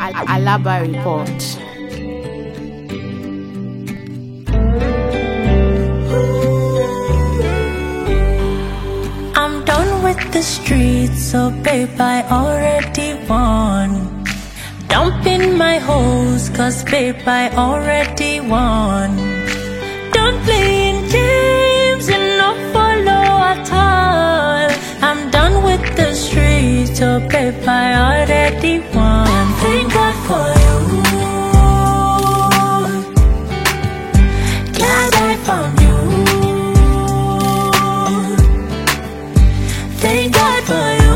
Alaba Report. I'm done with the streets, so babe, I already won. Dumping my hoes, cause babe, I already won. Don't play in games and not follow at all. I'm done with the streets, so babe, I already won. Thank God for you. Glad I found you. Thank God for you,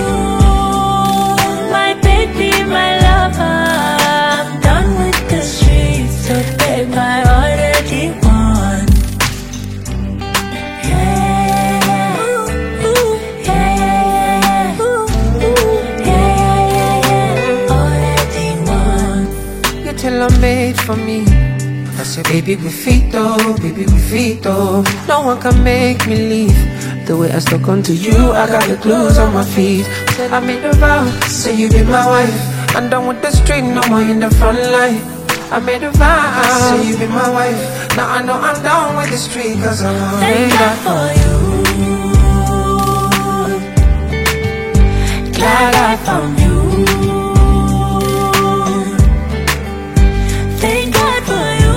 my baby, my lover. I'm done with the streets, so babe, I already won. Yeah, already won. You're tailor-made for me. I said, baby, we fit though, baby, we fit though. No one can make me leave. The way I stuck onto you, I got the clues on my feet. Said I made a vow, say you be my wife. I'm done with the street, no more in the front line. I made a vow, say you be my wife. Now I know I'm done with the street, cause I'm all Thank God for you. Glad I found you. Thank God for you,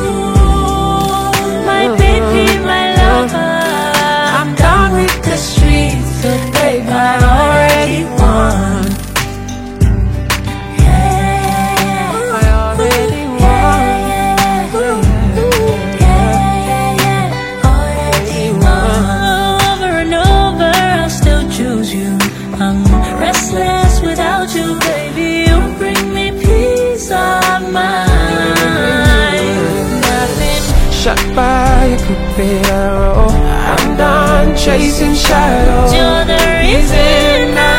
my baby, my lover. I'm done with the streets, so babe, I already won. Yeah, I already won. already won. Over and over, I'll still choose you. I'm restless without you, baby. You bring me peace of mind. Nothing Shot by a crooked arrow. I'm done chasing shadows. You're the reason I